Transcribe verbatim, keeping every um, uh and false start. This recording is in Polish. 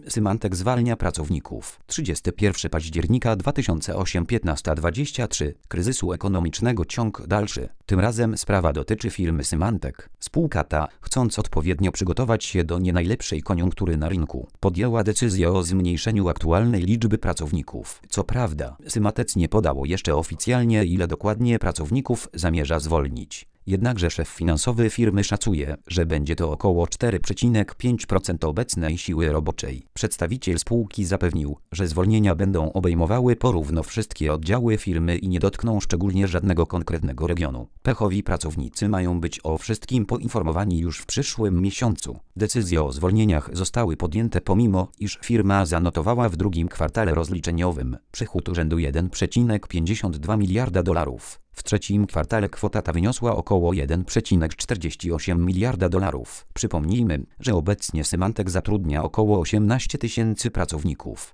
Symantec zwalnia pracowników. trzydziestego pierwszego października dwa tysiące ósmego piętnaście dwadzieścia trzy. Kryzysu ekonomicznego ciąg dalszy. Tym razem sprawa dotyczy firmy Symantec. Spółka ta, chcąc odpowiednio przygotować się do nie najlepszej koniunktury na rynku, podjęła decyzję o zmniejszeniu aktualnej liczby pracowników. Co prawda, Symantec nie podało jeszcze oficjalnie, ile dokładnie pracowników zamierza zwolnić. Jednakże szef finansowy firmy szacuje, że będzie to około cztery przecinek pięć procent obecnej siły roboczej. Przedstawiciel spółki zapewnił, że zwolnienia będą obejmowały porówno wszystkie oddziały firmy i nie dotkną szczególnie żadnego konkretnego regionu. Pechowi pracownicy mają być o wszystkim poinformowani już w przyszłym miesiącu. Decyzje o zwolnieniach zostały podjęte pomimo, iż firma zanotowała w drugim kwartale rozliczeniowym przychód rzędu jeden przecinek pięćdziesiąt dwa miliarda dolarów. W trzecim kwartale kwota ta wyniosła około jeden przecinek czterdzieści osiem miliarda dolarów. Przypomnijmy, że obecnie Symantec zatrudnia około osiemnaście tysięcy pracowników.